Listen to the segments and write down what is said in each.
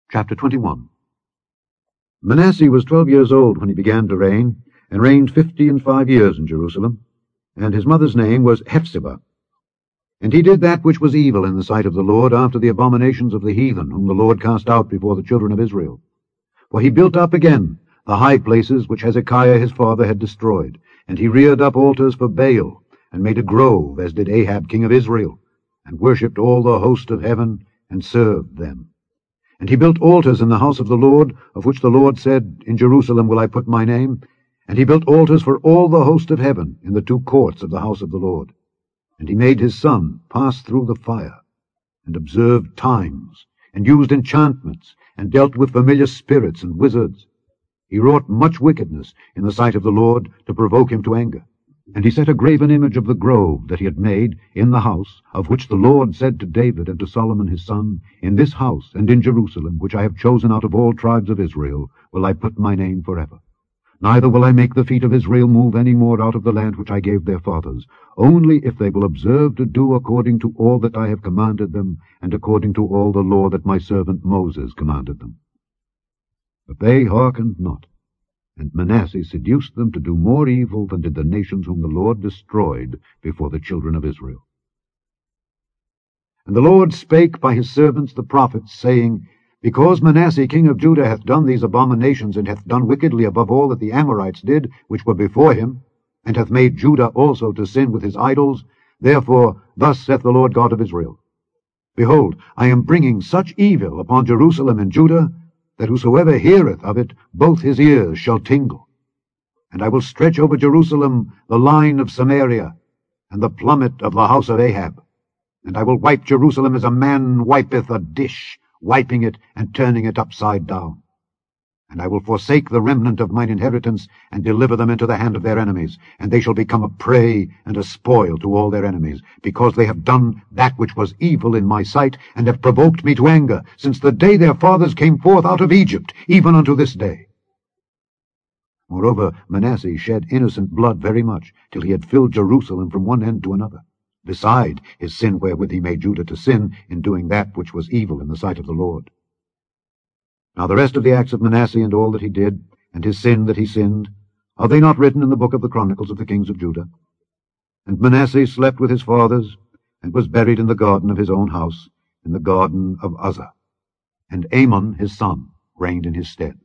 Chapter 21. Manasseh was 12 years old when he began to reign, and reigned 55 years in Jerusalem, and his mother's name was Hephzibah. And he did that which was evil in the sight of the Lord, after the abominations of the heathen, whom the Lord cast out before the children of Israel. For he built up again the high places which Hezekiah his father had destroyed, and he reared up altars for Baal, and made a grove, as did Ahab king of Israel, and worshipped all the host of heaven, and served them. And he built altars in the house of the Lord, of which the Lord said, In Jerusalem will I put my name. And he built altars for all the host of heaven in the two courts of the house of the Lord. And he made his son pass through the fire, and observed times, and used enchantments, and dealt with familiar spirits and wizards. He wrought much wickedness in the sight of the Lord, to provoke him to anger. And he set a graven image of the grove that he had made in the house, of which the Lord said to David and to Solomon his son, In this house and in Jerusalem, which I have chosen out of all tribes of Israel, will I put my name forever. Neither will I make the feet of Israel move any more out of the land which I gave their fathers, only if they will observe to do according to all that I have commanded them, and according to all the law that my servant Moses commanded them. But they hearkened not, and Manasseh seduced them to do more evil than did the nations whom the Lord destroyed before the children of Israel. And the Lord spake by his servants the prophets, saying, Because Manasseh king of Judah hath done these abominations, and hath done wickedly above all that the Amorites did, which were before him, and hath made Judah also to sin with his idols, therefore thus saith the Lord God of Israel, Behold, I am bringing such evil upon Jerusalem and Judah, that whosoever heareth of it, both his ears shall tingle. And I will stretch over Jerusalem the line of Samaria, and the plummet of the house of Ahab. And I will wipe Jerusalem as a man wipeth a dish, wiping it and turning it upside down. And I will forsake the remnant of mine inheritance, and deliver them into the hand of their enemies, and they shall become a prey and a spoil to all their enemies, because they have done that which was evil in my sight, and have provoked me to anger, since the day their fathers came forth out of Egypt, even unto this day. Moreover, Manasseh shed innocent blood very much, till he had filled Jerusalem from one end to another, beside his sin wherewith he made Judah to sin, in doing that which was evil in the sight of the Lord. Now the rest of the acts of Manasseh, and all that he did, and his sin that he sinned, are they not written in the book of the Chronicles of the kings of Judah? And Manasseh slept with his fathers, and was buried in the garden of his own house, in the garden of Uzzah. And Amon his son reigned in his stead.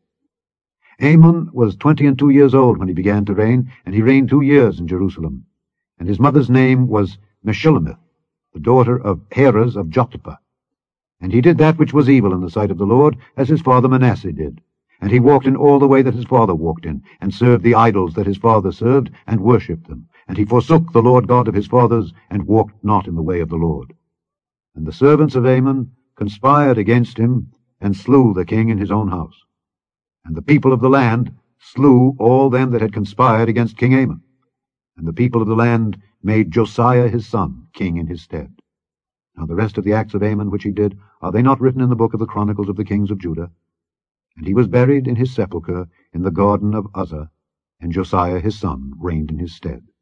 Amon was 22 years old when he began to reign, and he reigned 2 years in Jerusalem. And his mother's name was Meshullemeth, the daughter of Heres of Jothapah. And he did that which was evil in the sight of the Lord, as his father Manasseh did. And he walked in all the way that his father walked in, and served the idols that his father served, and worshipped them. And he forsook the Lord God of his fathers, and walked not in the way of the Lord. And the servants of Amon conspired against him, and slew the king in his own house. And the people of the land slew all them that had conspired against King Amon. And the people of the land made Josiah his son king in his stead. Now the rest of the acts of Amon which he did, are they not written in the book of the Chronicles of the kings of Judah? And he was buried in his sepulchre in the garden of Uzzah, and Josiah his son reigned in his stead.